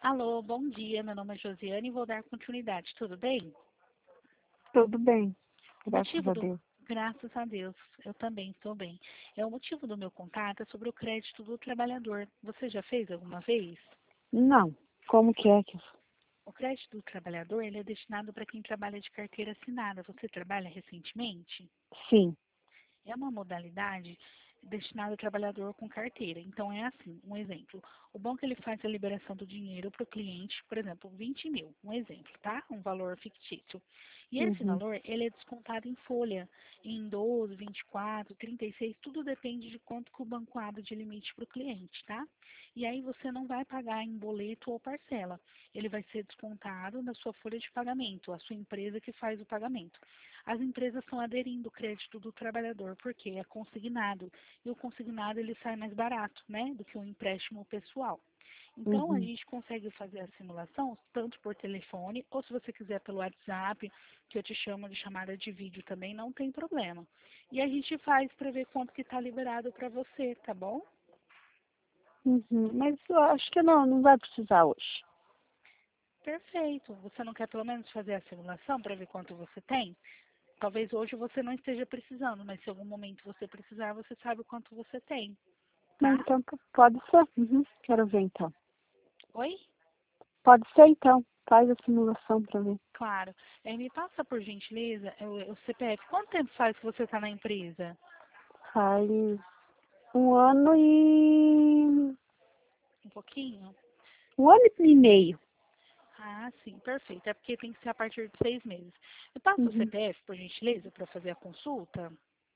Alô, bom dia. Meu nome é Josiane e vou dar continuidade. Tudo bem? Tudo bem, O graças motivo a do... Deus. Graças a Deus, eu também estou bem. O motivo do meu contato é sobre o crédito do trabalhador. Você já fez alguma vez? Não, como que é que... O crédito do trabalhador, ele é destinado para quem trabalha de carteira assinada. Você trabalha recentemente? Sim. É uma modalidade destinada ao trabalhador com carteira. Então, é assim, um exemplo. O banco ele faz a liberação do dinheiro para o cliente, por exemplo, 20 mil, um exemplo, tá? Um valor fictício. E esse Uhum, valor, ele é descontado em folha, em 12, 24, 36, tudo depende de quanto que o banco abre de limite para o cliente, tá? E aí você não vai pagar em boleto ou parcela. Ele vai ser descontado na sua folha de pagamento, a sua empresa que faz o pagamento. As empresas estão aderindo ao crédito do trabalhador, porque é consignado, e o consignado ele sai mais barato, né, do que o empréstimo pessoal. Então, a uhum. gente consegue fazer a simulação tanto por telefone, ou se você quiser pelo WhatsApp, que eu te chamo de chamada de vídeo também, não tem problema. E a gente faz para ver quanto que está liberado para você, tá bom? Uhum. Mas eu acho que não vai precisar hoje. Perfeito. Você não quer pelo menos fazer a simulação para ver quanto você tem? Talvez hoje você não esteja precisando, mas se em algum momento você precisar, você sabe o quanto você tem, tá? Então, pode ser. Uhum. Quero ver então. Oi? Pode ser então. Faz a simulação para ver. Claro. Me passa, por gentileza, o CPF. Quanto tempo faz que você está na empresa? Faz 1 ano e... Um pouquinho? 1 ano e meio. Ah, sim, perfeito. É porque tem que ser a partir de 6 meses. Me passa o Uhum. CPF, por gentileza, para fazer a consulta?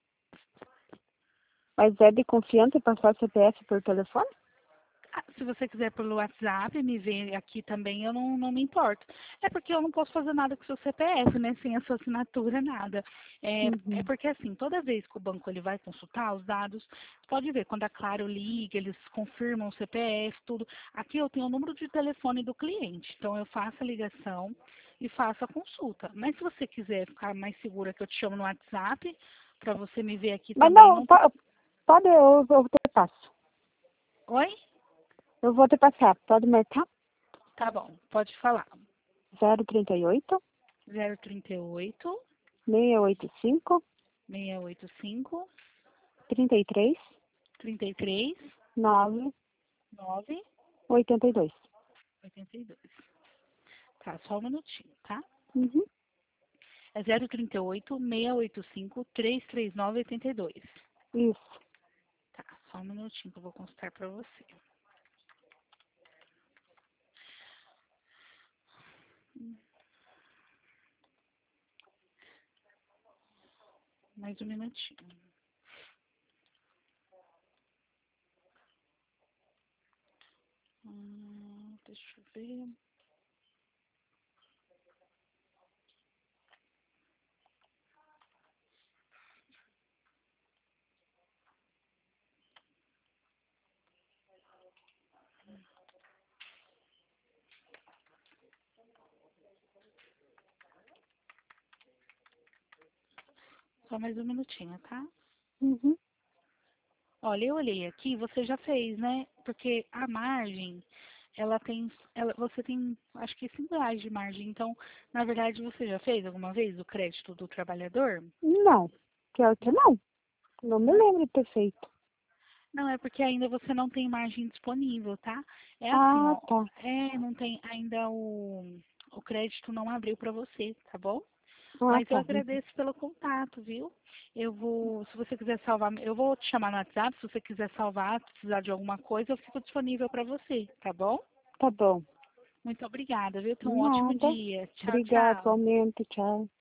Mas é de confiança passar CPF por telefone? Ah, se você quiser pelo WhatsApp, me ver aqui também, eu não me importo. É porque eu não posso fazer nada com o seu CPF, né? Sem a sua assinatura, nada. É Uhum. porque, assim, toda vez que o banco ele vai consultar os dados, pode ver, quando a Claro liga, eles confirmam o CPF, tudo. Aqui eu tenho o número de telefone do cliente, então eu faço a ligação e faço a consulta. Mas se você quiser ficar mais segura que eu te chamo no WhatsApp, para você me ver aqui Mas também, não, não tem... pode, eu te passo. Oi? Eu vou te passar. Pode marcar? Tá bom, pode falar. 038 038 685 685 33 33 9 9 82. 82. Tá, só um minutinho, tá? Uhum. É 038 685 339 82. Isso. Tá, só um minutinho que eu vou consultar pra você. Mais um minutinho. Deixa eu ver. Só mais um minutinho, tá? Uhum. Olha, eu olhei aqui, você já fez, né? Porque a margem, você tem, acho que R$ 5 de margem. Então, na verdade, você já fez alguma vez o crédito do trabalhador? Não. Pior que Não? não. Não me Não, lembro de ter feito. não, é porque ainda você não tem margem disponível, tá? É assim, Ah, ó, tá. não tem ainda o crédito não abriu para você, tá bom? Ah, Mas eu tá. Uhum. agradeço pelo contato, viu? Se você quiser salvar, eu vou te chamar no WhatsApp, se você quiser salvar, precisar de alguma coisa, eu fico disponível para você, tá bom? Tá bom. Muito obrigada, viu? Tenha um ótimo Nada. dia. Tchau, Obrigada, tchau. igualmente. Tchau.